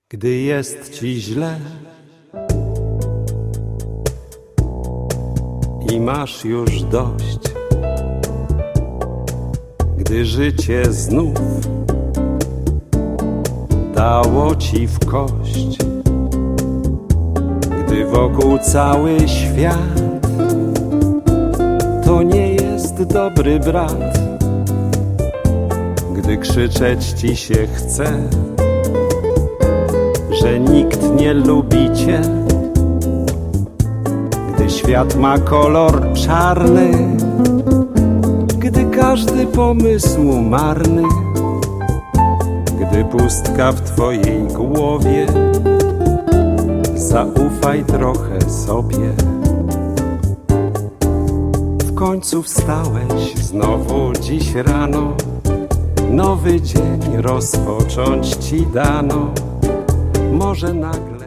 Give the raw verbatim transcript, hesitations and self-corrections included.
Gdy jest ci źle i masz już dość, gdy życie znów dało ci w kość, gdy wokół cały świat to nie jest dobry brat, gdy krzyczeć ci się chce, że nikt nie lubi cię, gdy świat ma kolor czarny, gdy każdy pomysł marny, gdy pustka w twojej głowie, zaufaj trochę sobie. W końcu wstałeś znowu dziś rano, nowy dzień rozpocząć ci dano. Może nagle